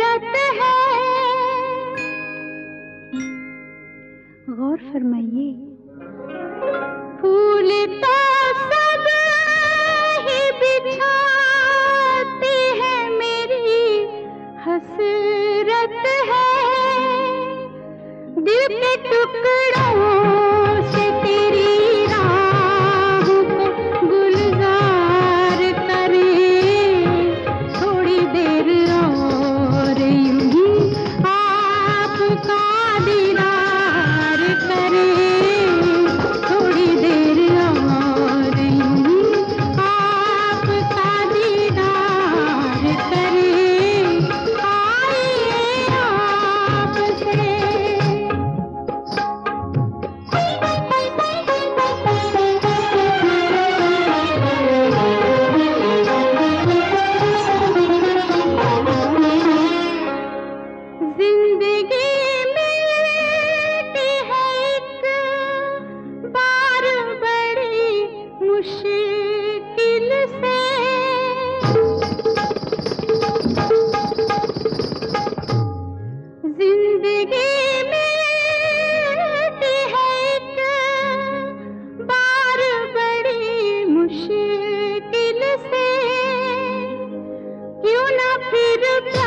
हसरत है। गौर फरमाइए, फूल तो सब ही बिछाते हैं, मेरी हसरत है। दिल के टुकड़ों से तेरी राह को गुलजार करे, थोड़ी देर और यूं ही आपका दीदार करे, थोड़ी देर और यूं ही आपका दीदार करे। आइए आपसे जिंदगी मिलती है एक बार बड़ी मुश्किल से। जिंदगी मिलती है एक बार बड़ी मुश्किल से, क्यों ना फिर